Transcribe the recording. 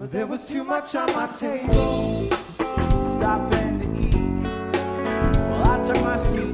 There was too much on my table. Stopping to eat. Well, I took my seat